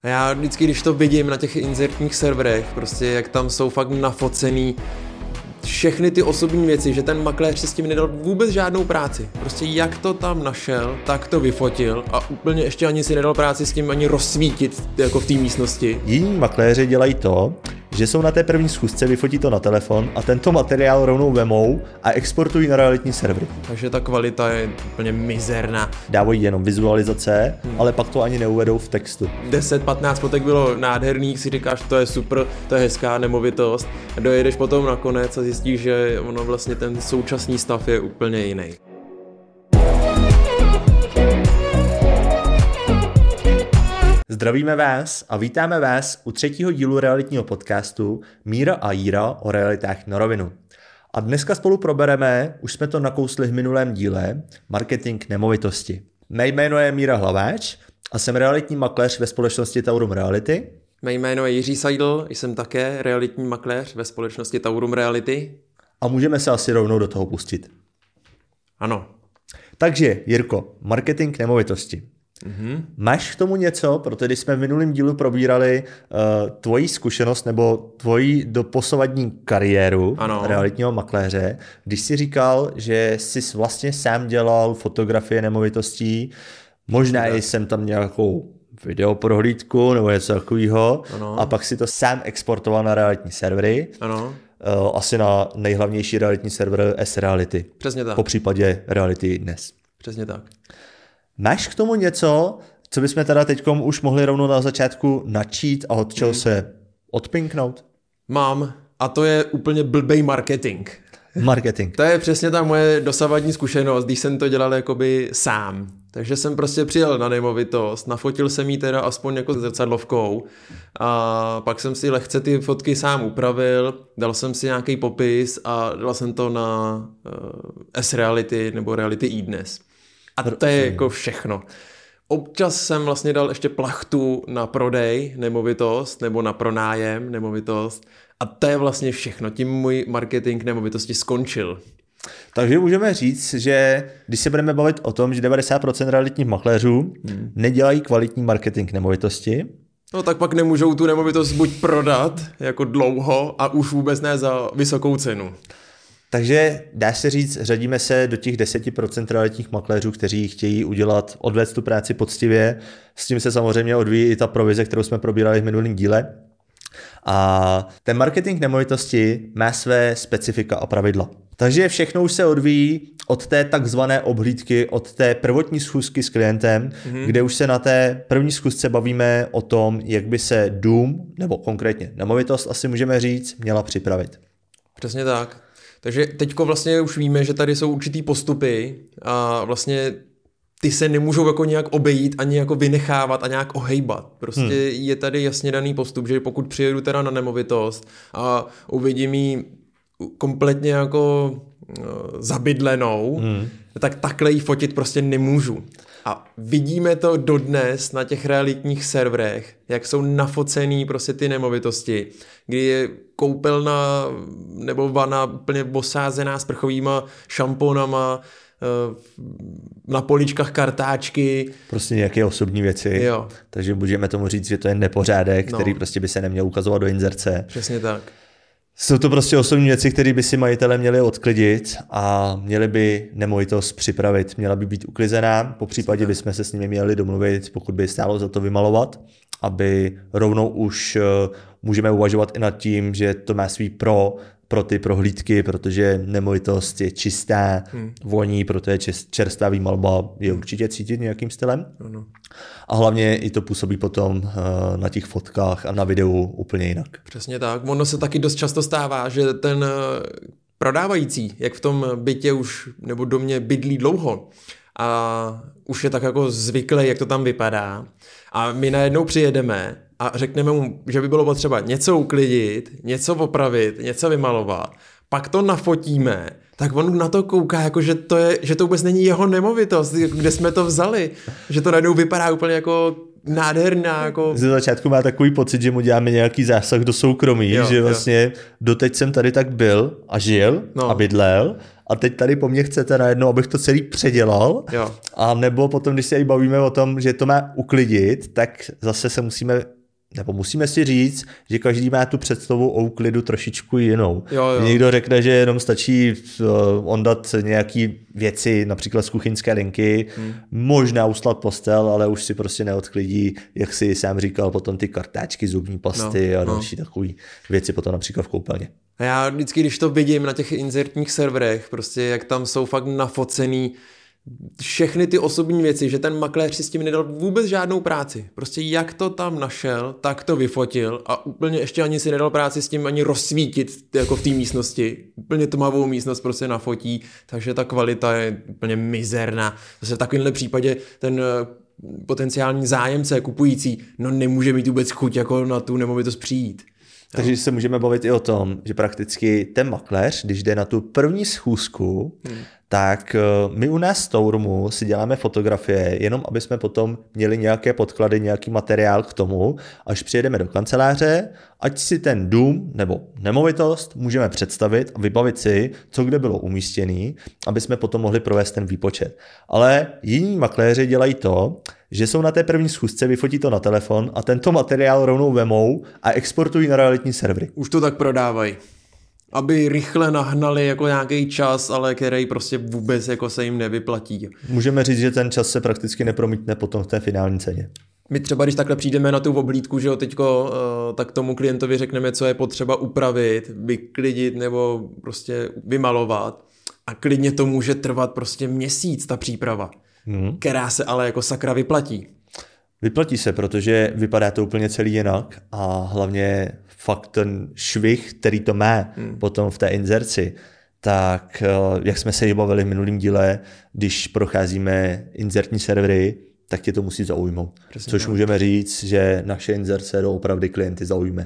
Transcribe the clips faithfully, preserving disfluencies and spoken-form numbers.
Já vždycky, když to vidím na těch inzertních serverech, prostě jak tam jsou fakt nafocený všechny ty osobní věci, že ten makléř si s tím nedal vůbec žádnou práci. Prostě jak to tam našel, tak to vyfotil a úplně ještě ani si nedal práci s tím ani rozsvítit jako v té místnosti. Jiní makléři dělají to, že jsou na té první schůzce, vyfotí to na telefon a tento materiál rovnou vemou a exportují na realitní servery. Takže ta kvalita je úplně mizerná. Dávají jenom vizualizace, hmm. ale pak to ani neuvedou v textu. deset patnáct fotek bylo nádherných, si říkáš, to je super, to je hezká nemovitost. A dojedeš potom nakonec a zjistíš, že ono vlastně ten současný stav je úplně jiný. Zdravíme vás a vítáme vás u třetího dílu realitního podcastu Míra a Jíra o realitách na rovinu. A dneska spolu probereme, už jsme to nakousli v minulém díle, marketing nemovitosti. Mé jméno je Míra Hlaváč a jsem realitní makléř ve společnosti Taurum Reality. Mé jméno je Jiří Seidl, jsem také realitní makléř ve společnosti Taurum Reality. A můžeme se asi rovnou do toho pustit. Ano. Takže, Jirko, marketing nemovitosti. Mm-hmm. Máš k tomu něco, protože když jsme v minulém dílu probírali uh, tvoji zkušenost nebo tvoji doposavadní kariéru ano. realitního makléře, když jsi říkal, že jsi vlastně sám dělal fotografie nemovitostí, možná i jsem tam nějakou videoprohlídku nebo něco takového a pak si to sám exportoval na realitní servery. Ano. Uh, asi na nejhlavnější realitní server S-Reality. Přesně tak. Po případě Reality dnes. Přesně tak. Máš k tomu něco, co bychom teda teďkom už mohli rovnou na začátku načít a od čeho hmm. se odpinknout? Mám, a to je úplně blbej marketing. Marketing. To je přesně ta moje dosavadní zkušenost, když jsem to dělal jakoby sám. Takže jsem prostě přijel na nemovitost, nafotil jsem ji teda aspoň jako zrcadlovkou a pak jsem si lehce ty fotky sám upravil, dal jsem si nějaký popis a dal jsem to na uh, S-Reality nebo Reality iDnes. A to je jako všechno. Občas jsem vlastně dal ještě plachtu na prodej nemovitost nebo na pronájem nemovitost a to je vlastně všechno. Tím můj marketing nemovitosti skončil. Takže můžeme říct, že když se budeme bavit o tom, že devadesát procent realitních makléřů hmm. nedělají kvalitní marketing nemovitosti, no tak pak nemůžou tu nemovitost buď prodat jako dlouho a už vůbec ne za vysokou cenu. Takže dá se říct, řadíme se do těch deset procent realitních makléřů, kteří chtějí udělat, odvést tu práci poctivě. S tím se samozřejmě odvíjí i ta provize, kterou jsme probírali v minulém díle. A ten marketing nemovitosti má své specifika a pravidla. Takže všechno už se odvíjí od té takzvané obhlídky, od té prvotní schůzky s klientem, mm-hmm. kde už se na té první schůzce bavíme o tom, jak by se dům, nebo konkrétně nemovitost, asi můžeme říct, měla připravit. Přesně tak. Takže teďko vlastně už víme, že tady jsou určitý postupy a vlastně ty se nemůžou jako nějak obejít, ani jako vynechávat a nějak ohejbat. Prostě hmm. je tady jasně daný postup, že pokud přijedu teda na nemovitost a uvidím ji kompletně jako uh, zabydlenou, hmm. tak takhle ji fotit prostě nemůžu. A vidíme to dodnes na těch realitních serverech, jak jsou nafocený prostě ty nemovitosti, kdy je koupelna nebo vana úplně osázená sprchovýma šamponama, na poličkách kartáčky. Prostě nějaké osobní věci. Jo. Takže můžeme tomu říct, že to je nepořádek, no. který prostě by se neměl ukazovat do inzerce. Přesně tak. Jsou to prostě osobní věci, které by si majitelé měli odklidit a měli by nemovitost připravit. Měla by být uklizená, po případě bychom se s nimi měli domluvit, pokud by stálo za to vymalovat, aby rovnou už můžeme uvažovat i nad tím, že to má svý pro, pro ty prohlídky, protože nemovitost je čistá, hmm. voní, protože čerstvá výmalba je určitě cítit nějakým stylem. Ano. A hlavně i to působí potom uh, na těch fotkách a na videu úplně jinak. Přesně tak. Ono se taky dost často stává, že ten prodávající, jak v tom bytě už nebo domě bydlí dlouho a už je tak jako zvyklý, jak to tam vypadá a my najednou přijedeme a řekneme mu, že by bylo potřeba něco uklidit, něco opravit, něco vymalovat, pak to nafotíme, tak on na to kouká, jako že to, je, že to vůbec není jeho nemovitost, kde jsme to vzali, že to najednou vypadá úplně jako nádherná. Jako... Ze začátku má takový pocit, že mu děláme nějaký zásah do soukromí, jo, že vlastně jo. doteď jsem tady tak byl a žil no. a bydlel a teď tady po mně chcete najednou, abych to celý předělal. Jo. A nebo potom, když se i bavíme o tom, že to má uklidit, tak zase se musíme nebo musíme si říct, že každý má tu představu o úklidu trošičku jinou. Jo, jo. Někdo řekne, že jenom stačí on dát nějaký věci, například z kuchyňské linky, hmm. možná uslat postel, ale už si prostě neodklidí, jak si sám říkal, potom ty kartáčky, zubní pasty no, a další no. takové věci potom například v koupelně. A já vždycky, když to vidím na těch inzertních serverech, prostě jak tam jsou fakt nafocený všechny ty osobní věci, že ten makléř si s tím nedal vůbec žádnou práci. Prostě jak to tam našel, tak to vyfotil a úplně ještě ani si nedal práci s tím ani rozsvítit jako v té místnosti. Úplně tmavou místnost prostě nafotí, takže ta kvalita je úplně mizerná. Zase v takovémhle případě ten potenciální zájemce, kupující, no nemůže mít vůbec chuť jako na tu nemovitost přijít. Takže se můžeme bavit i o tom, že prakticky ten makléř, když jde na tu první schůzku, hmm. tak my u nás v Tourumu si děláme fotografie, jenom aby jsme potom měli nějaké podklady, nějaký materiál k tomu, až přijedeme do kanceláře, ať si ten dům nebo nemovitost můžeme představit a vybavit si, co kde bylo umístěné, aby jsme potom mohli provést ten výpočet. Ale jiní makléři dělají to, že jsou na té první schůzce, vyfotí to na telefon a tento materiál rovnou vemou a exportují na realitní servery. Už to tak prodávají. Aby rychle nahnali jako nějaký čas, ale který prostě vůbec jako se jim nevyplatí. Můžeme říct, že ten čas se prakticky nepromítne potom v té finální ceně. My třeba, když takhle přijdeme na tu oblídku, že jo, teďko, tak tomu klientovi řekneme, co je potřeba upravit, vyklidit nebo prostě vymalovat. A klidně to může trvat prostě měsíc, ta příprava, hmm. která se ale jako sakra vyplatí. Vyplatí se, protože vypadá to úplně celý jinak a hlavně fakt ten švih, který to má hmm. potom v té inzerci, tak jak jsme se bavili v minulém díle, když procházíme inzertní servery, tak tě to musí zaujmout. Přesně Což tak. můžeme říct, že naše inzerce doopravdy klienty zaujme.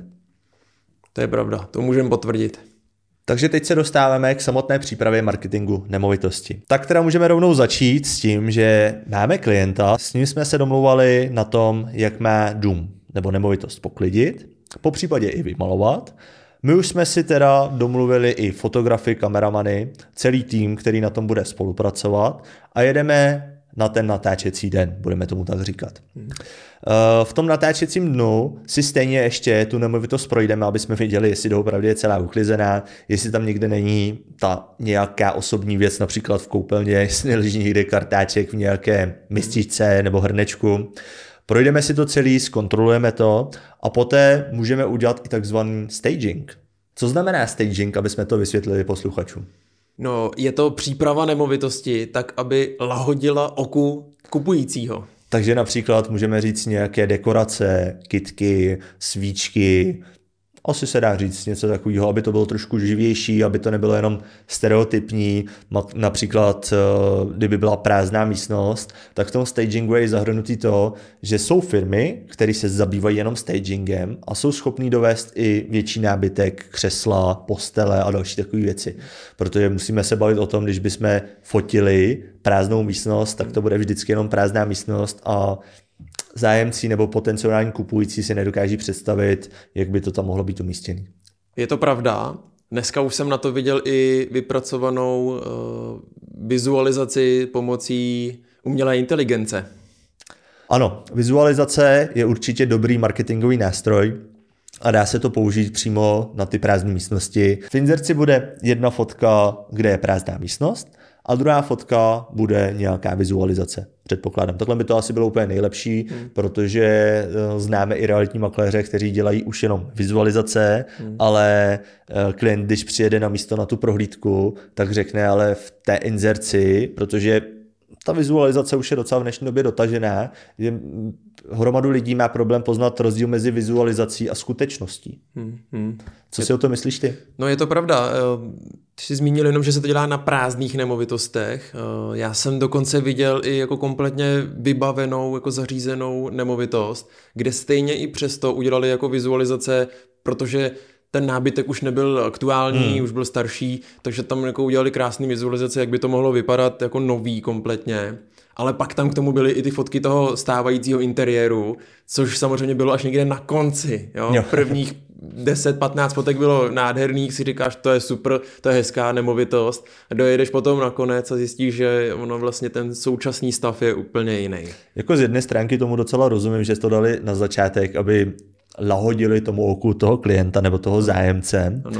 To je pravda, to můžeme potvrdit. Takže teď se dostáváme k samotné přípravě marketingu nemovitosti. Tak teda můžeme rovnou začít s tím, že máme klienta, s ním jsme se domlouvali na tom, jak má dům nebo nemovitost poklidit, po případě i vymalovat. My už jsme si teda domluvili i fotografy, kameramany, celý tým, který na tom bude spolupracovat a jedeme na ten natáčecí den, budeme tomu tak říkat. Hmm. V tom natáčecím dnu si stejně ještě tu nemovitost projdeme, aby jsme věděli, jestli doopravdy je celá uklizená, jestli tam někde není ta nějaká osobní věc, například v koupelně, jestli neleží někde kartáček v nějaké mističce nebo hrnečku. Projdeme si to celý, zkontrolujeme to a poté můžeme udělat i takzvaný staging. Co znamená staging, aby jsme to vysvětlili posluchačům? No, je to příprava nemovitosti tak, aby lahodila oku kupujícího. Takže například můžeme říct nějaké dekorace, kytky, svíčky, asi se dá říct něco takového, aby to bylo trošku živější, aby to nebylo jenom stereotypní, například kdyby byla prázdná místnost, tak v tom stagingu je zahrnutý to, že jsou firmy, které se zabývají jenom stagingem a jsou schopní dovést i větší nábytek, křesla, postele a další takové věci. Protože musíme se bavit o tom, když bychom fotili prázdnou místnost, tak to bude vždycky jenom prázdná místnost a zájemci nebo potenciální kupující si nedokáží představit, jak by to tam mohlo být umístěné. Je to pravda. Dneska už jsem na to viděl i vypracovanou uh, vizualizaci pomocí umělé inteligence. Ano, vizualizace je určitě dobrý marketingový nástroj a dá se to použít přímo na ty prázdné místnosti. V inzerci bude jedna fotka, kde je prázdná místnost, a druhá fotka bude nějaká vizualizace, předpokládám. Takhle by to asi bylo úplně nejlepší, hmm. protože známe i realitní makléře, kteří dělají už jenom vizualizace, hmm. ale klient, když přijede na místo na tu prohlídku, tak řekne ale v té inzerci, protože ta vizualizace už je docela v dnešní době dotažená, že hromadu lidí má problém poznat rozdíl mezi vizualizací a skutečností. Hmm, hmm. Co si je... o to myslíš ty? No je to pravda. Ty jsi zmínil jenom, že se to dělá na prázdných nemovitostech. Já jsem dokonce viděl i jako kompletně vybavenou, jako zařízenou nemovitost, kde stejně i přesto udělali jako vizualizace, protože ten nábytek už nebyl aktuální, hmm. už byl starší, takže tam jako udělali krásné vizualizace, jak by to mohlo vypadat jako nový kompletně. Ale pak tam k tomu byly i ty fotky toho stávajícího interiéru, což samozřejmě bylo až někde na konci, jo? Jo. prvních deset patnáct fotek bylo nádherných, si říkáš, to je super, to je hezká nemovitost. A dojedeš potom nakonec a zjistíš, že ono vlastně ten současný stav je úplně jiný. Jako z jedné stránky tomu docela rozumím, že to dali na začátek, aby lahodili tomu oku toho klienta nebo toho zájemce. Ano.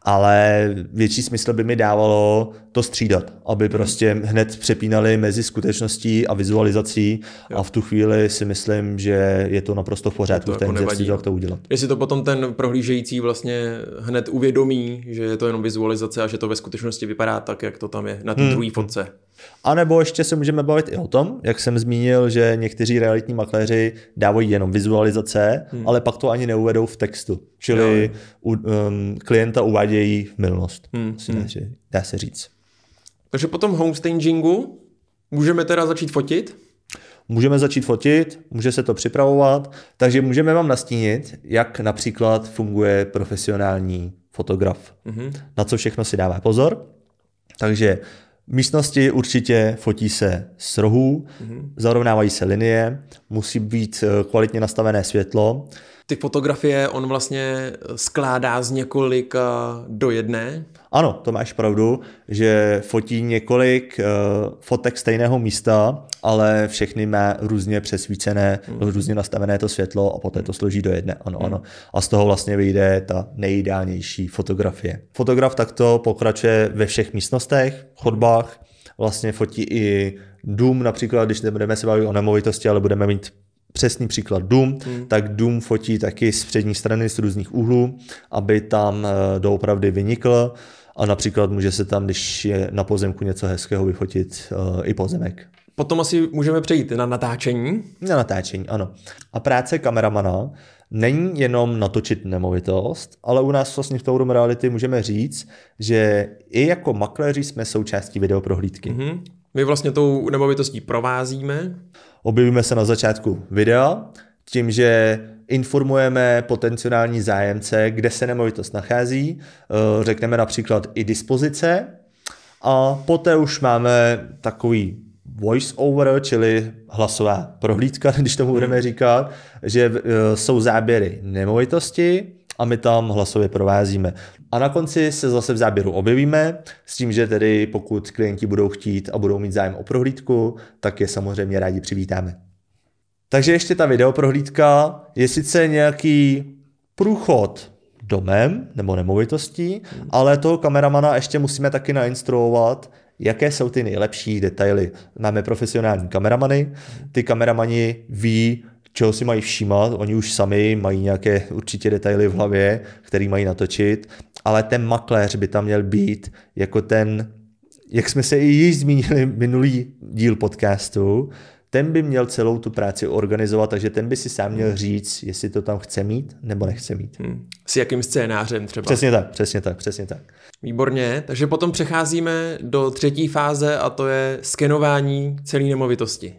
Ale větší smysl by mi dávalo to střídat, aby prostě hned přepínali mezi skutečností a vizualizací jo. A v tu chvíli si myslím, že je to naprosto v pořádku, to ten jako nevadí, jak to udělat. Jestli to potom ten prohlížející vlastně hned uvědomí, že je to jenom vizualizace a že to ve skutečnosti vypadá tak, jak to tam je na té hmm. druhé fotce. A nebo ještě se můžeme bavit i o tom, jak jsem zmínil, že někteří realitní makléři dávají jenom vizualizace, hmm. ale pak to ani neuvedou v textu. Čili u, um, klienta uvádějí v mylnost, hmm. Hmm. dá se říct. Takže po tom homestagingu můžeme teda začít fotit? Můžeme začít fotit, může se to připravovat, takže můžeme vám nastínit, jak například funguje profesionální fotograf. Hmm. Na co všechno si dává pozor. Takže místnosti určitě fotí se z rohů, mm-hmm. zarovnávají se linie, musí být kvalitně nastavené světlo. Ty fotografie on vlastně skládá z několika do jedné? Ano, to máš pravdu, že fotí několik uh, fotek stejného místa, ale všechny má různě přesvícené, mm. různě nastavené to světlo a poté to složí do jedné. Ano, mm. ano. A z toho vlastně vyjde ta nejideálnější fotografie. Fotograf takto pokračuje ve všech místnostech, chodbách, vlastně fotí i dům, například, když nebudeme se bavit o nemovitosti, ale budeme mít přesný příklad dům, hmm. tak dům fotí taky z přední strany z různých úhlů, aby tam doopravdy vynikl a například může se tam, když je na pozemku něco hezkého, vyfotit uh, i pozemek. Potom asi můžeme přejít na natáčení. Na natáčení, ano. A práce kameramana není jenom natočit nemovitost, ale u nás vlastně v Tourum Reality můžeme říct, že i jako makléři jsme součástí videoprohlídky. Hmm. My vlastně tou nemovitostí provázíme. Objevíme se na začátku videa tím, že informujeme potenciální zájemce, kde se nemovitost nachází, řekneme například i dispozice a poté už máme takový voice over, čili hlasová prohlídka, když tomu budeme říkat, že jsou záběry nemovitosti a my tam hlasově provázíme. A na konci se zase v záběru objevíme s tím, že tedy pokud klienti budou chtít a budou mít zájem o prohlídku, tak je samozřejmě rádi přivítáme. Takže ještě ta videoprohlídka je sice nějaký průchod domem nebo nemovitostí, hmm. ale toho kameramana ještě musíme taky nainstruovat, jaké jsou ty nejlepší detaily. Máme profesionální kameramany, ty kameramani ví, čeho si mají všímat, oni už sami mají nějaké určitě detaily v hlavě, který mají natočit, ale ten makléř by tam měl být jako ten, jak jsme se i již zmínili minulý díl podcastu, ten by měl celou tu práci organizovat, takže ten by si sám měl říct, jestli to tam chce mít nebo nechce mít. Hmm. S jakým scénářem třeba. Přesně tak, přesně tak, přesně tak. Výborně, takže potom přecházíme do třetí fáze a to je skenování celé nemovitosti.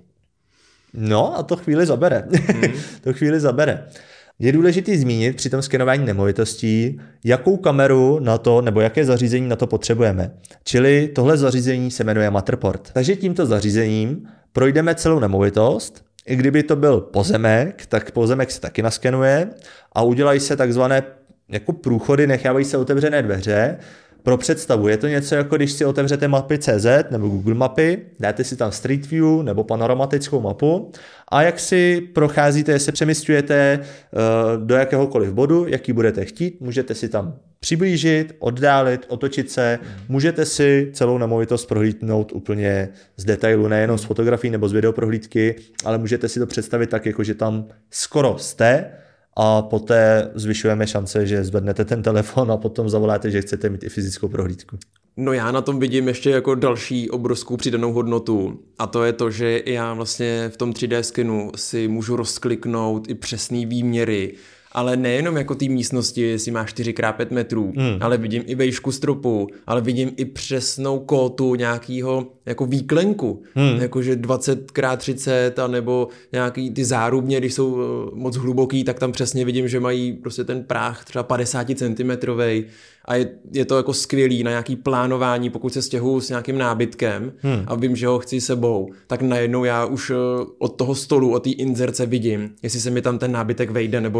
No a to chvíli zabere. Hmm. to chvíli zabere. Je důležité zmínit při tom skenování nemovitostí, jakou kameru na to, nebo jaké zařízení na to potřebujeme. Čili tohle zařízení se jmenuje Matterport. Takže tímto zařízením projdeme celou nemovitost, i kdyby to byl pozemek, tak pozemek se taky naskenuje a udělají se takzvané jako průchody, nechávají se otevřené dveře. Pro představu je to něco jako když si otevřete mapy tečka cé zet nebo Google mapy, dáte si tam Street View nebo panoramatickou mapu a jak si procházíte, se přemysťujete uh, do jakéhokoliv bodu, jaký budete chtít, můžete si tam přiblížit, oddálit, otočit se, můžete si celou nemovitost prohlídnout úplně z detailu, nejenom z fotografií nebo z videoprohlídky, ale můžete si to představit tak, jako že tam skoro jste, a poté zvyšujeme šance, že zvednete ten telefon a potom zavoláte, že chcete mít i fyzickou prohlídku. No já na tom vidím ještě jako další obrovskou přidanou hodnotu a to je to, že já vlastně v tom tři dé skenu si můžu rozkliknout i přesný výměry, ale nejenom jako té místnosti, jestli má čtyři krát pět metrů, hmm. ale vidím i vejšku stropu, ale vidím i přesnou kótu nějakého jako výklenku, hmm. jakože dvacet krát třicet a nebo nějaký ty zárubně, když jsou moc hluboký, tak tam přesně vidím, že mají prostě ten práh třeba padesát centimetrů a je, je to jako skvělý na nějaký plánování, pokud se stěhuju s nějakým nábytkem hmm. a vím, že ho chci sebou, tak najednou já už od toho stolu, od té inzerce vidím, jestli se mi tam ten nábytek vejde nebo ne.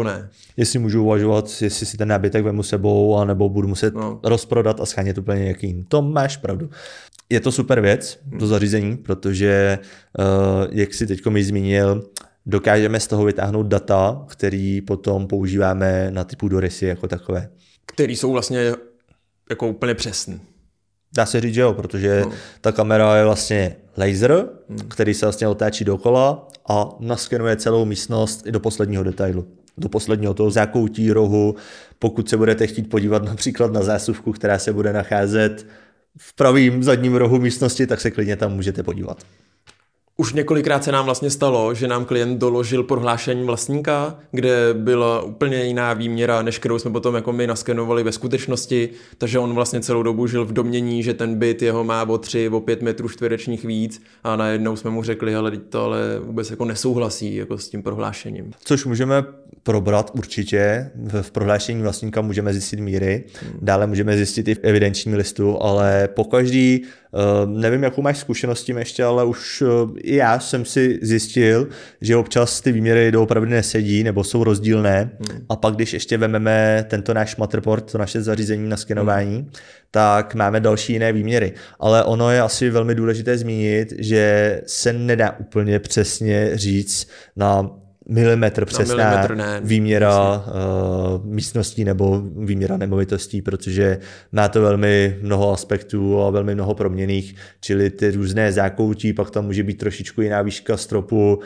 jestli můžu uvažovat, jestli si ten nábytek vemu sebou, anebo budu muset no. rozprodat a schánět úplně nějaký jiný. To máš pravdu. Je to super věc, to zařízení, protože, uh, jak si teď mi zmínil, dokážeme z toho vytáhnout data, který potom používáme na ty půdorysy jako takové. Který jsou vlastně jako úplně přesný. Dá se říct, že jo, protože no. ta kamera je vlastně laser, hmm. který se vlastně otáčí dokola a naskenuje celou místnost i do posledního detailu. Do posledního toho zákoutí, rohu. Pokud se budete chtít podívat například na zásuvku, která se bude nacházet v pravém zadním rohu místnosti, tak se klidně tam můžete podívat. Už několikrát se nám vlastně stalo, že nám klient doložil prohlášení vlastníka, kde byla úplně jiná výměra, než kterou jsme potom jako my naskenovali ve skutečnosti, takže on vlastně celou dobu žil v domnění, že ten byt jeho má o tři, o pět metrů čtverečních víc a najednou jsme mu řekli, ale to ale vůbec jako nesouhlasí jako s tím prohlášením. Což můžeme probrat určitě, v prohlášení vlastníka můžeme zjistit míry, dále můžeme zjistit i v evidenčním listu, ale pokaždý, nevím, jakou máš zkušenost s tím ještě, ale už i já jsem si zjistil, že občas ty výměry doopravdy nesedí nebo jsou rozdílné hmm. a pak, když ještě vememe tento náš Matterport, to naše zařízení na skenování, hmm. tak máme další jiné výměry. Ale ono je asi velmi důležité zmínit, že se nedá úplně přesně říct na milimetr přesná milimetr ne, výměra uh, místností nebo výměra nemovitostí, protože má to velmi mnoho aspektů a velmi mnoho proměnných, čili ty různé zákoutí, pak tam může být trošičku jiná výška stropu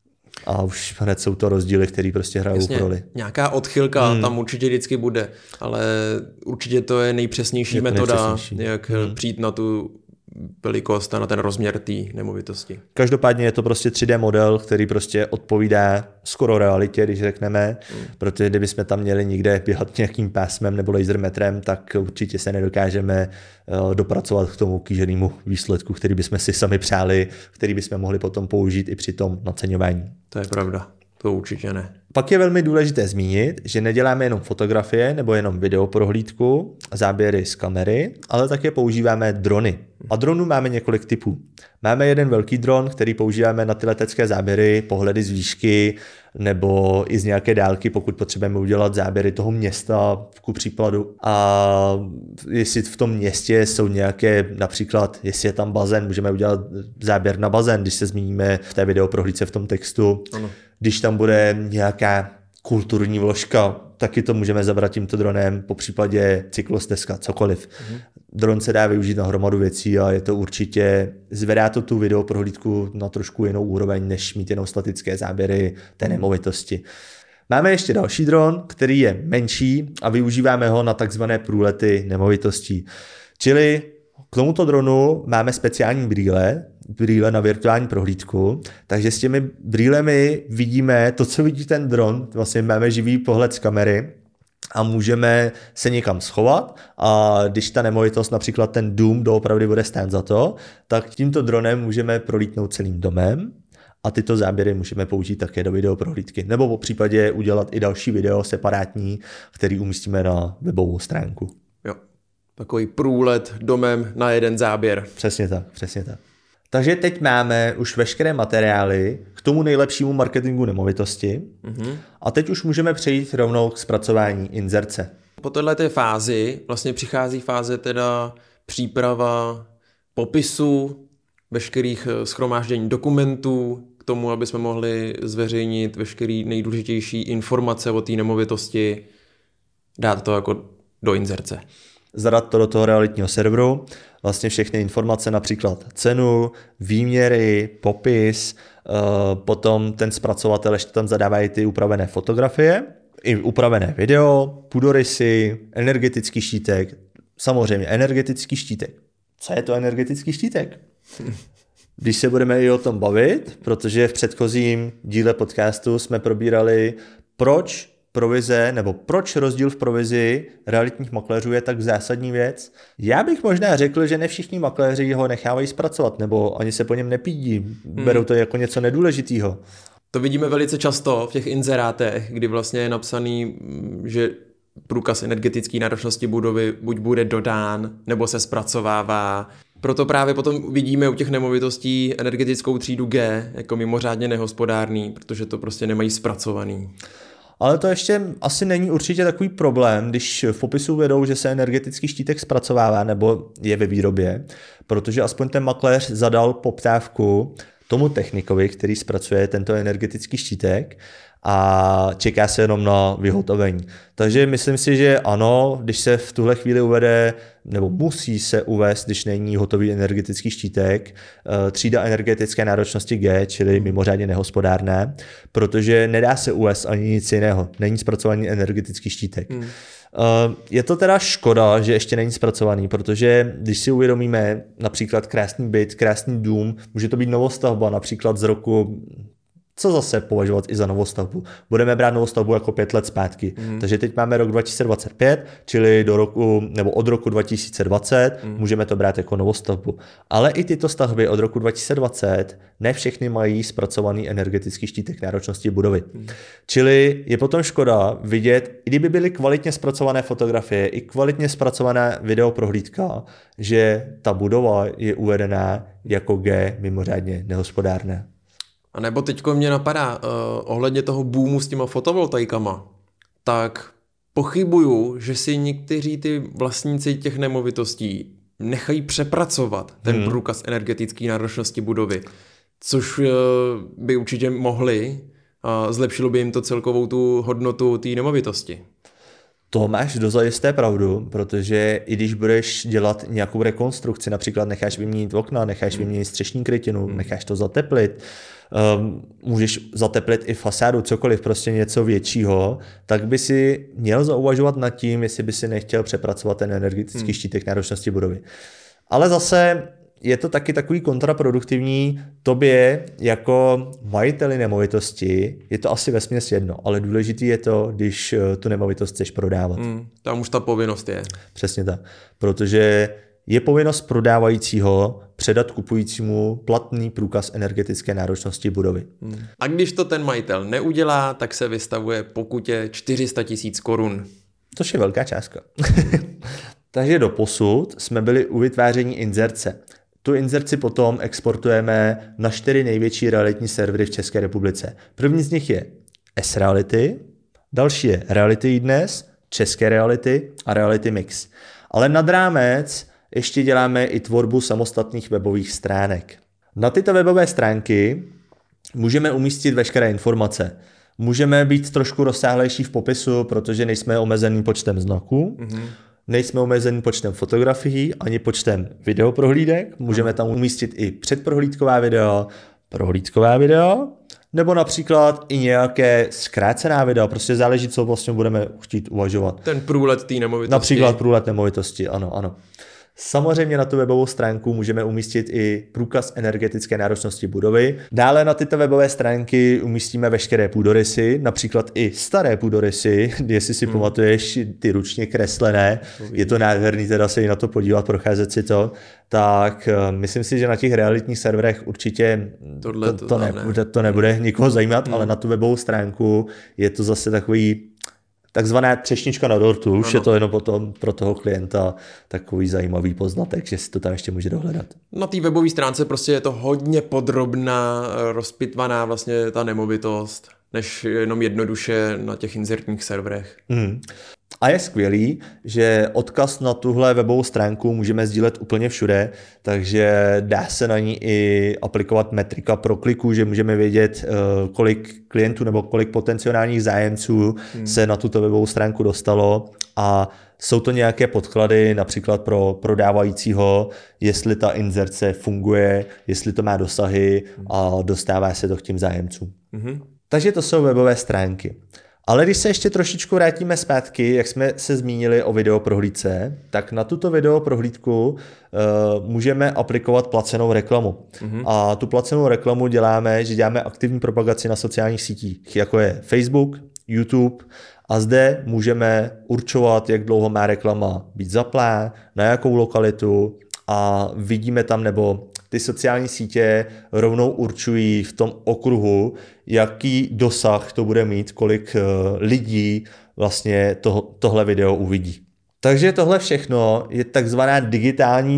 a už hned jsou to rozdíly, které prostě hrajou roli. Nějaká odchylka hmm. tam určitě vždycky bude, ale určitě to je nejpřesnější je metoda, nejpřesnější. jak hmm. přijít na tu velikost a na ten rozměr té nemovitosti. Každopádně je to prostě tři dé model, který prostě odpovídá skoro realitě, když řekneme, mm. protože kdybychom tam měli někde běhat nějakým pásmem nebo lasermetrem, tak určitě se nedokážeme uh, dopracovat k tomu kýženému výsledku, který bychom si sami přáli, který bychom mohli potom použít i při tom naceňování. To je pravda. To určitě ne. Pak je velmi důležité zmínit, že neděláme jenom fotografie nebo jenom videoprohlídku, záběry z kamery, ale také používáme drony. A dronů máme několik typů. Máme jeden velký dron, který používáme na ty letecké záběry, pohledy z výšky nebo i z nějaké dálky, pokud potřebujeme udělat záběry toho města, ku příkladu. A jestli v tom městě jsou nějaké, například, jestli je tam bazén, můžeme udělat záběr na bazén, když se zmíníme v té videoprohlídce v tom textu. Ano. Když tam bude nějaká kulturní vložka, taky to můžeme zabrat tímto dronem, po případě cyklostezka, cokoliv. Mhm. Dron se dá využít na hromadu věcí a je to určitě, zvedá to tu videoprohlídku na trošku jinou úroveň, než mít jenom statické záběry té nemovitosti. Máme ještě další dron, který je menší a využíváme ho na takzvané průlety nemovitostí. Čili k tomuto dronu máme speciální brýle, brýle na virtuální prohlídku, takže s těmi brýlemi vidíme to, co vidí ten dron, vlastně máme živý pohled z kamery a můžeme se někam schovat a když ta nemovitost, například ten dům doopravdy bude stát za to, tak tímto dronem můžeme prolítnout celým domem a tyto záběry můžeme použít také do videoprohlídky. Nebo po případě udělat i další video separátní, který umístíme na webovou stránku. Jo, takový průlet domem na jeden záběr. Přesně tak, přesně tak. Takže teď máme už veškeré materiály k tomu nejlepšímu marketingu nemovitosti mm-hmm. a teď už můžeme přejít rovnou k zpracování inzerce. Po této fázi vlastně přichází fáze teda příprava popisu, veškerých shromáždění dokumentů k tomu, aby jsme mohli zveřejnit veškeré nejdůležitější informace o té nemovitosti, dát to jako do inzerce. Zadat to do toho realitního serveru, vlastně všechny informace, například cenu, výměry, popis, potom ten zpracovatel ještě tam zadávají ty upravené fotografie, i upravené video, půdorysy, energetický štítek, samozřejmě energetický štítek. Co je to energetický štítek? Když se budeme i o tom bavit, protože v předchozím díle podcastu jsme probírali, proč provize, nebo proč rozdíl v provizi realitních makléřů je tak zásadní věc. Já bych možná řekl, že ne všichni makléři ho nechávají zpracovat, nebo ani se po něm nepídí. Berou to jako něco nedůležitého. To vidíme velice často v těch inzerátech, kdy vlastně je napsaný, že průkaz energetické náročnosti budovy buď bude dodán, nebo se zpracovává. Proto právě potom vidíme u těch nemovitostí energetickou třídu G jako mimořádně nehospodárný, protože to prostě nemají zpracovaný. Ale to ještě asi není určitě takový problém, když v popisu vedou, že se energetický štítek zpracovává nebo je ve výrobě, protože aspoň ten makléř zadal poptávku tomu technikovi, který zpracuje tento energetický štítek a čeká se jenom na vyhotovení. Takže myslím si, že ano, když se v tuhle chvíli uvede, nebo musí se uvést, když není hotový energetický štítek, třída energetické náročnosti G, čili mimořádně nehospodárné, protože nedá se uvést ani nic jiného. Není zpracovaný energetický štítek. Hmm. Je to teda škoda, že ještě není zpracovaný, protože když si uvědomíme například krásný byt, krásný dům, může to být novostavba například z roku, co zase považovat i za novostavbu. Budeme brát novostavbu jako pět let zpátky. Mm. Takže teď máme rok dva tisíce dvacet pět, čili do roku, nebo od roku dva tisíce dvacet mm. můžeme to brát jako novostavbu. Ale i tyto stavby od roku dva tisíce dvacet ne všechny mají zpracovaný energetický štítek náročnosti budovy. Mm. Čili je potom škoda vidět, i kdyby byly kvalitně zpracované fotografie, i kvalitně zpracovaná videoprohlídka, že ta budova je uvedená jako G mimořádně nehospodárná. A nebo teďko mě napadá, uh, ohledně toho boomu s těma fotovoltaikama, tak pochybuju, že si někteří ty vlastníci těch nemovitostí nechají přepracovat ten hmm. průkaz energetické náročnosti budovy, což uh, by určitě mohli a zlepšilo by jim to celkovou tu hodnotu té nemovitosti. To máš dozajisté pravdu, protože i když budeš dělat nějakou rekonstrukci, například necháš vyměnit okna, necháš hmm. vyměnit střešní krytinu, hmm. necháš to zateplit, um, můžeš zateplit i fasádu, cokoliv, prostě něco většího, tak by si měl zauvažovat nad tím, jestli by si nechtěl přepracovat ten energetický hmm. štítek náročnosti budovy. Ale zase je to taky takový kontraproduktivní, tobě jako majiteli nemovitosti je to asi vesměs jedno, ale důležitý je to, když tu nemovitost chceš prodávat. Hmm, tam už ta povinnost je. Přesně tak, protože je povinnost prodávajícího předat kupujícímu platný průkaz energetické náročnosti budovy. Hmm. A když to ten majitel neudělá, tak se vystavuje pokutě čtyři sta tisíc korun. Což je velká částka. Takže doposud jsme byli u vytváření inzerce. Tu inzerci potom exportujeme na čtyři největší realitní servery v České republice. První z nich je S-Reality, další je Reality iDnes, České Reality a Reality Mix. Ale nad rámec ještě děláme i tvorbu samostatných webových stránek. Na tyto webové stránky můžeme umístit veškeré informace. Můžeme být trošku rozsáhlejší v popisu, protože nejsme omezený počtem znaků, mm-hmm. nejsme omezený počtem fotografií ani počtem videoprohlídek. Můžeme tam umístit i předprohlídková videa, prohlídková videa, nebo například i nějaké zkrácená videa. Prostě záleží, co vlastně budeme chtít uvažovat. Ten průlet té nemovitosti. Například průlet nemovitosti, ano, ano. Samozřejmě na tu webovou stránku můžeme umístit i průkaz energetické náročnosti budovy. Dále na tyto webové stránky umístíme veškeré půdorysy, například i staré půdorysy, jestli si hmm. pamatuješ ty ručně kreslené, je to nádherný teda se i na to podívat, procházet si to, tak uh, myslím si, že na těch realitních serverech určitě Tohle to, to, to, ne, ne. to nebude nikoho zajímat, hmm. ale na tu webovou stránku je to zase takový takzvaná třešnička na dortu, už ano. Je to jenom potom pro toho klienta takový zajímavý poznatek, že si to tam ještě může dohledat. Na té webové stránce prostě je to hodně podrobná, rozpitvaná vlastně ta nemovitost, než jenom jednoduše na těch inzertních serverech. Mm. A je skvělý, že odkaz na tuhle webovou stránku můžeme sdílet úplně všude, takže dá se na ní i aplikovat metrika pro kliku, že můžeme vědět, kolik klientů nebo kolik potenciálních zájemců hmm. se na tuto webovou stránku dostalo a jsou to nějaké podklady například pro prodávajícího, jestli ta inzerce funguje, jestli to má dosahy a dostává se to k těm zájemcům. Hmm. Takže to jsou webové stránky. Ale když se ještě trošičku vrátíme zpátky, jak jsme se zmínili o videoprohlídce, tak na tuto videoprohlídku uh, můžeme aplikovat placenou reklamu. Mm-hmm. A tu placenou reklamu děláme, že děláme aktivní propagaci na sociálních sítích, jako je Facebook, YouTube, a zde můžeme určovat, jak dlouho má reklama být zaplá, na jakou lokalitu a vidíme tam, nebo ty sociální sítě rovnou určují v tom okruhu, jaký dosah to bude mít, kolik lidí vlastně to, tohle video uvidí. Takže tohle všechno je takzvaná digitální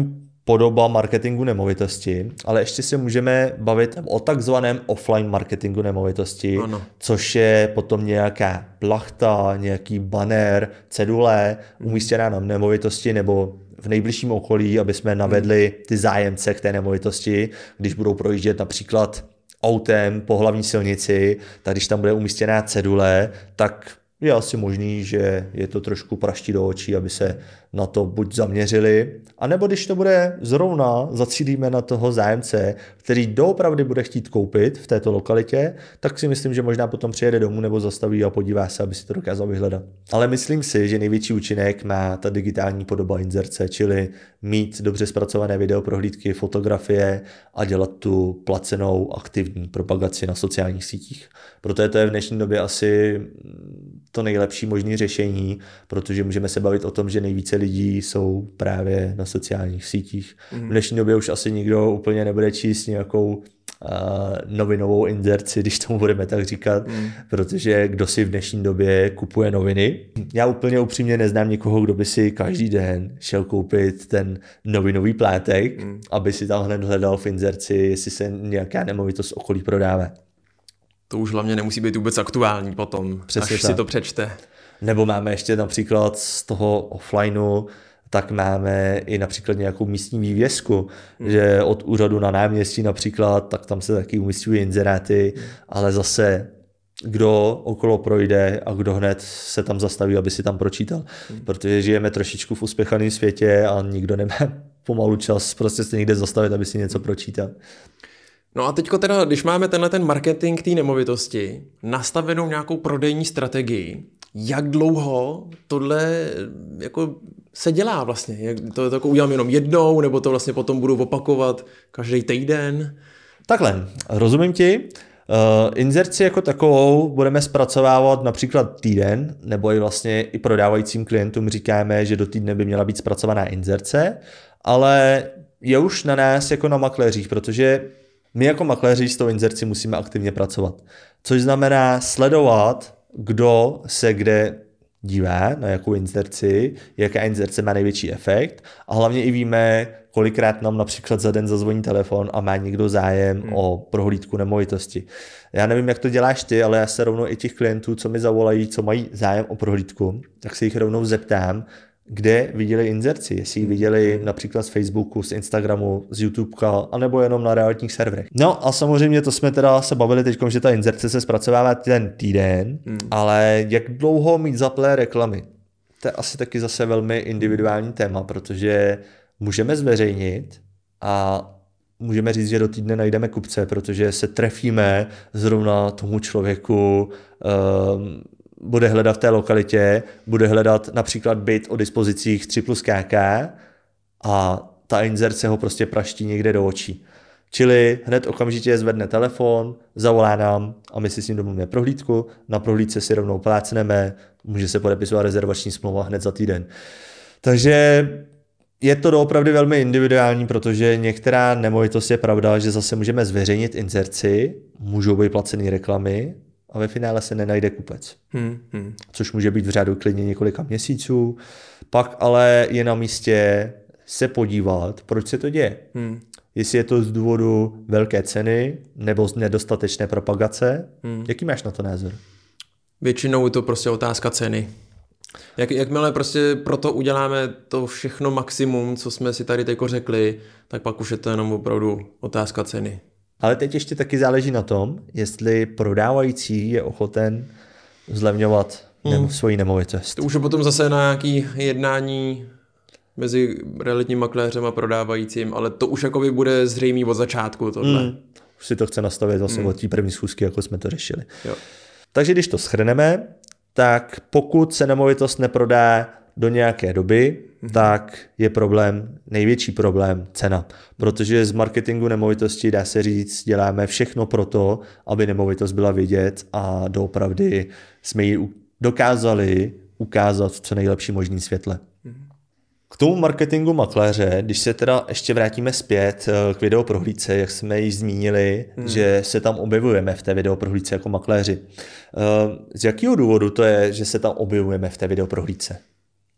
podoba marketingu nemovitosti, ale ještě se můžeme bavit o takzvaném offline marketingu nemovitosti, ano. Což je potom nějaká plachta, nějaký banner, cedule umístěná na nemovitosti nebo v nejbližším okolí, aby jsme navedli ty zájemce k té nemovitosti, když budou projíždět například autem po hlavní silnici, tak když tam bude umístěná cedule, tak je asi možný, že je to trošku praští do očí, aby se na to buď zaměřili, anebo když to bude zrovna, zacílíme na toho zájemce, který doopravdy bude chtít koupit v této lokalitě, tak si myslím, že možná potom přijede domů nebo zastaví a podívá se, aby si to dokázal vyhledat. Ale myslím si, že největší účinek má ta digitální podoba inzerce, čili mít dobře zpracované videoprohlídky, fotografie a dělat tu placenou aktivní propagaci na sociálních sítích. Proto to je v dnešní době asi to nejlepší možné řešení, protože můžeme se bavit o tom, že nejvíce lidí jsou právě na sociálních sítích. Mm. V dnešní době už asi nikdo úplně nebude číst nějakou uh, novinovou inzerci, když tomu budeme tak říkat, mm. protože kdo si v dnešní době kupuje noviny. Já úplně upřímně neznám nikoho, kdo by si každý den šel koupit ten novinový plátek, mm. aby si tam hned hledal v inzerci, jestli se nějaká nemovitost okolí prodává. To už hlavně nemusí být vůbec aktuální potom, přesně až tak si to přečte. Nebo máme ještě například z toho offlineu, tak máme i například nějakou místní vývězku, hmm. že od úřadu na náměstí například, tak tam se taky umísťují inzeráty, hmm. ale zase kdo okolo projde a kdo hned se tam zastaví, aby si tam pročítal. Hmm. Protože žijeme trošičku v uspěchaném světě a nikdo nemá pomalu čas prostě se někde zastavit, aby si něco pročítal. No a teďko teda, když máme tenhle ten marketing té nemovitosti, nastavenou nějakou prodejní strategii, jak dlouho tohle jako se dělá vlastně? Jak to jako udělám jenom jednou, nebo to vlastně potom budu opakovat každý týden? Takhle, rozumím ti. Uh, inzerci jako takovou budeme zpracovávat například týden, nebo i vlastně i prodávajícím klientům říkáme, že do týdne by měla být zpracovaná inzerce, ale je už na nás jako na makléřích, protože my jako makléři s tou inzercí musíme aktivně pracovat. Což znamená sledovat, kdo se kde dívá, na jakou inzerci, jaká inzerce má největší efekt a hlavně i víme, kolikrát nám například za den zazvoní telefon a má někdo zájem hmm. o prohlídku nemovitosti. Já nevím, jak to děláš ty, ale já se rovnou i těch klientů, co mi zavolají, co mají zájem o prohlídku, tak se jich rovnou zeptám, kde viděli inzerci, jestli ji viděli například z Facebooku, z Instagramu, z YouTubeka, anebo jenom na realitních serverech. No a samozřejmě to jsme teda se bavili teď, že ta inzerce se zpracovává ten týden, hmm. ale jak dlouho mít zaplé reklamy? To je asi taky zase velmi individuální téma, protože můžeme zveřejnit a můžeme říct, že do týdne najdeme kupce, protože se trefíme zrovna tomu člověku, um, bude hledat v té lokalitě, bude hledat například byt o dispozicích tři plus K K a ta inzerce ho prostě praští někde do očí. Čili hned okamžitě zvedne telefon, zavolá nám a my si s ním domluvíme prohlídku, na prohlídce si rovnou plácneme, může se podepisovat rezervační smlouva hned za týden. Takže je to doopravdy velmi individuální, protože některá nemovitost je pravda, že zase můžeme zveřejnit inzerci, můžou být placené reklamy, a ve finále se nenajde kupec. Hmm, hmm. Což může být v řádu klidně několika měsíců. Pak ale je na místě se podívat, proč se to děje. Hmm. Jestli je to z důvodu velké ceny nebo z nedostatečné propagace. Hmm. Jaký máš na to názor? Většinou je to prostě otázka ceny. Jak, jakmile prostě proto uděláme to všechno maximum, co jsme si tady teďko řekli, tak pak už je to jenom opravdu otázka ceny. Ale teď ještě taky záleží na tom, jestli prodávající je ochoten zlevňovat hmm. svoji nemovitost. To už je potom zase na nějaký jednání mezi realitním makléřem a prodávajícím, ale to už jakoby bude zřejmý od začátku tohle. Hmm. Už si to chce nastavit vlastně hmm. od té první schůzky, jako jsme to řešili. Jo. Takže když to shrneme, tak pokud se nemovitost neprodá do nějaké doby, mm-hmm. tak je problém, největší problém cena. Protože z marketingu nemovitosti, dá se říct, děláme všechno pro to, aby nemovitost byla vidět a doopravdy jsme ji dokázali ukázat v co nejlepší možný světle. Mm-hmm. K tomu marketingu makléře, když se teda ještě vrátíme zpět k videoprohlídce, jak jsme již zmínili, hmm. že se tam objevujeme v té videoprohlídce jako makléři. Z jakého důvodu to je, že se tam objevujeme v té videoprohlídce?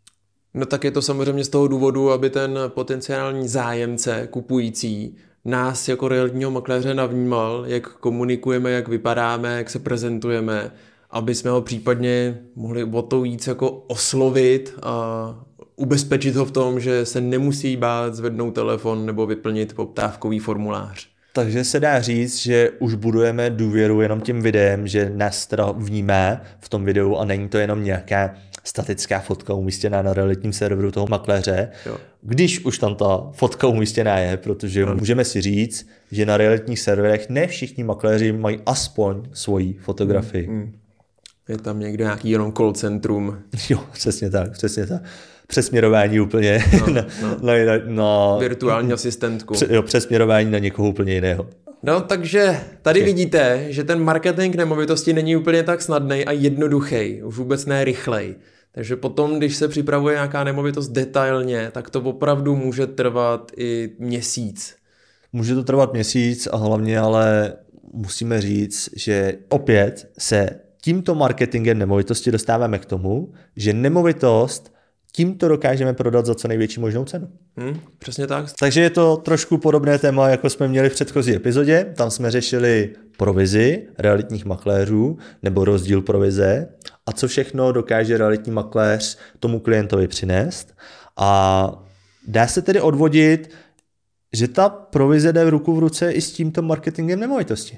No tak je to samozřejmě z toho důvodu, aby ten potenciální zájemce, kupující, nás jako realitního makléře navnímal, jak komunikujeme, jak vypadáme, jak se prezentujeme, aby jsme ho případně mohli o to víc jako oslovit a ubezpečit ho v tom, že se nemusí bát zvednout telefon nebo vyplnit poptávkový formulář. Takže se dá říct, že už budujeme důvěru jenom tím videem, že nás teda vnímá v tom videu a není to jenom nějaká statická fotka umístěná na realitním serveru toho makléře, jo. Když už tam ta fotka umístěná je, protože no. můžeme si říct, že na realitních serverech ne všichni makléři mají aspoň svoji fotografii. Mm, mm. Je tam někde nějaký jenom call centrum. Jo, přesně tak, přesně tak. Přesměrování úplně no, na, no. Na, na, na virtuální asistentku. Pře, jo, přesměrování na někoho úplně jiného. No, takže tady okay. vidíte, že ten marketing nemovitosti není úplně tak snadný a jednoduchý, už vůbec ne rychlej. Takže potom, když se připravuje nějaká nemovitost detailně, tak to opravdu může trvat i měsíc. Může to trvat měsíc a hlavně ale musíme říct, že opět se tímto marketingem nemovitosti dostáváme k tomu, že nemovitost tímto dokážeme prodat za co největší možnou cenu. Hmm, přesně tak. Takže je to trošku podobné téma, jako jsme měli v předchozí epizodě. Tam jsme řešili provizi realitních makléřů nebo rozdíl provize a co všechno dokáže realitní makléř tomu klientovi přinést. A dá se tedy odvodit, že ta provize jde v ruku v ruce i s tímto marketingem nemovitosti.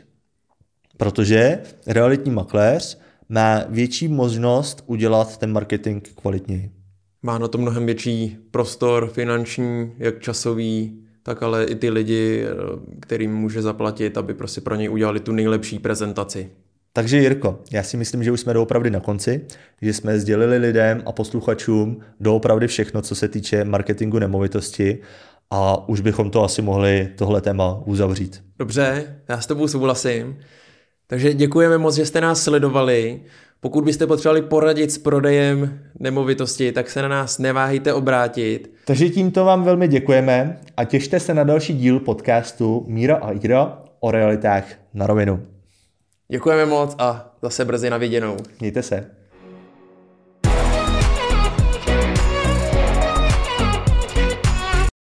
Protože realitní makléř má větší možnost udělat ten marketing kvalitněji. Má na to mnohem větší prostor finanční, jak časový, tak ale i ty lidi, kterým může zaplatit, aby prostě pro něj udělali tu nejlepší prezentaci. Takže Jirko, já si myslím, že už jsme doopravdy na konci, že jsme sdělili lidem a posluchačům doopravdy všechno, co se týče marketingu nemovitosti a už bychom to asi mohli tohle téma uzavřít. Dobře, já s tebou souhlasím. Takže děkujeme moc, že jste nás sledovali. Pokud byste potřebovali poradit s prodejem nemovitosti, tak se na nás neváhejte obrátit. Takže tímto vám velmi děkujeme a těšte se na další díl podcastu Míra a Jira o realitách na rovinu. Děkujeme moc a zase brzy na viděnou. Mějte se.